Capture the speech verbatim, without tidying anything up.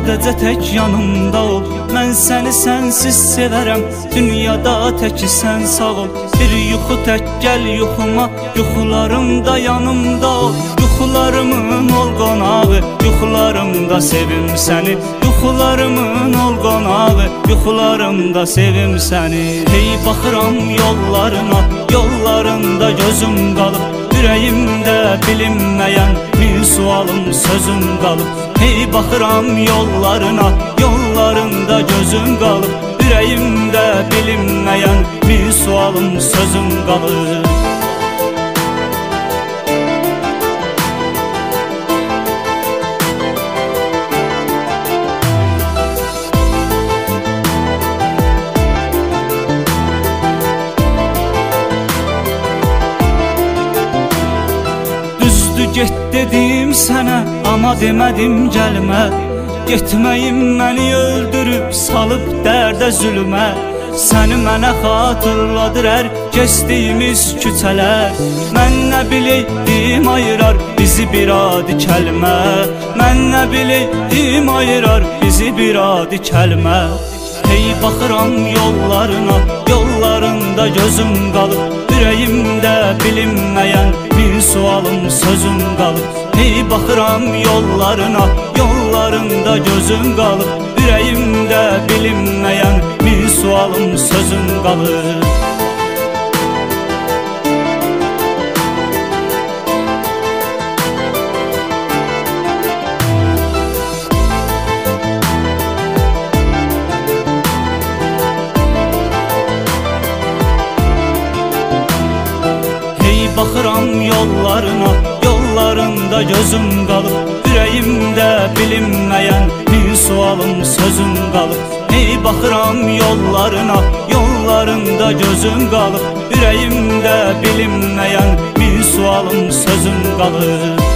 sadəcə tək yanımda ol. Mən səni sənsiz sevərəm, dünyada tək sən sağ ol. Bir yuxu tək gəl yuxuma, yuxularımda yanımda ol. Yuxularımın ol qonağı, yuxularımda sevim səni. Yuxularımın ol qonağı, yuxularımda sevim səni. Hey baxıram yollarına, yollarında gözüm qalıb. Ürəyimdə bilinməyən min sualım, sözüm qalıb. Hey baxıram yollarına, yollarında gözüm qalıb. Ürəyimdə bilinməyən min sualım, sözüm qalıb. Get dedim sənə, amma demədim gəlmə. Getməyim məni öldürüb, salıb dərdə zülmə. Səni mənə xatırladır hər keçdiyimiz küçələr. Mən nə biləydim ayırar bizi bir adi kəlmə. Mən nə biləydim ayırar bizi bir adi kəlmə. Hey baxıram yollarına, yollarında gözüm qalıb. Ürəyimdə bilinməyən min sualım, sözüm qalıb. Hey baxıram yollarına, yollarında gözüm qalıb. Ürəyimdə bilinməyən min sualım, sözüm qalıb. Baxıram yollarına, yollarında gözüm qalıb. Ürəyimdə bilinməyən min sualım, sözüm qalıb. Hey baxıram yollarına, yollarında gözüm qalıb. Ürəyimdə bilinməyən min sualım, sözüm qalıb.